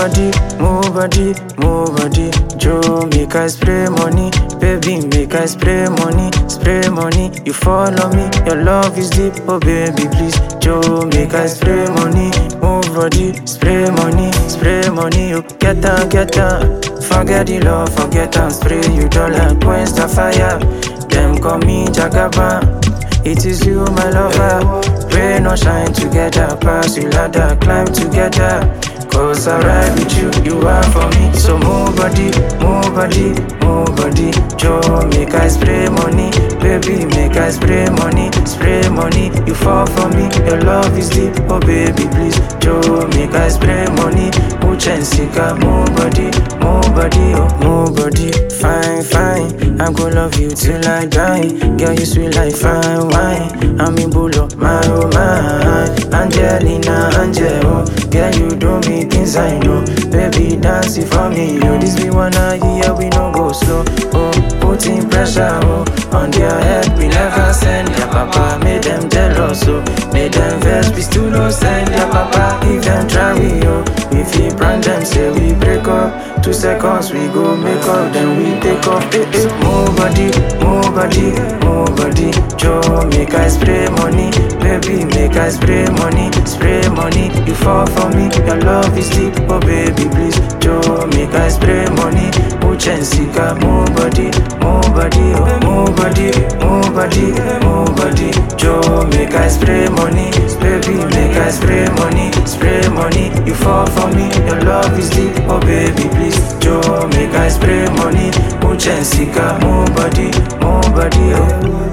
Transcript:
move body, move body. Joe, make I spray money, baby, make I spray money, spray money. You follow me, your love is deep, oh baby, please. Joe, make I spray money, move body, spray money. You get down, get down. Forget the love, forget and spray. You don't like quench the fire. Them call me Jagaban. It is you, my lover. Rain or shine together, pass you ladder, climb together. Cause I ride with you, you are for me. So move body, move body, move body. Joe, make I spray money, baby, make I spray money, spray money. You fall for me, your love is deep, oh baby, please. Joe, make I spray money, Uchensika, move body, oh, move body. Fine, fine, I'm gonna love you till I die. Girl, you sweet like fine wine. I'm in bull, my oh my. Angelina, Angelo, girl, you do me things I know. Baby, dance it for me, yo. This be wanna hear, we no go slow. Oh, putting pressure, oh, on their head. We never send their papa, made them jealous, oh. Made them vex, we still no send their papa. If them try we, yo. If he brand them, say we break up. 2 seconds, we go make up, then we take off. So move body, move body, move body. Joe, make I spray money, baby, make I spray money, spray money. You fall for me, your love is deep, oh baby, please. Joe, make I spray money, Uchensika, move body, oh, move body, move body, move body. Joe, make I spray money, baby, make I spray money, spray money. You fall for me, your love is deep, oh baby, please. Joe, make I spray money, Uchensika, move body, oh.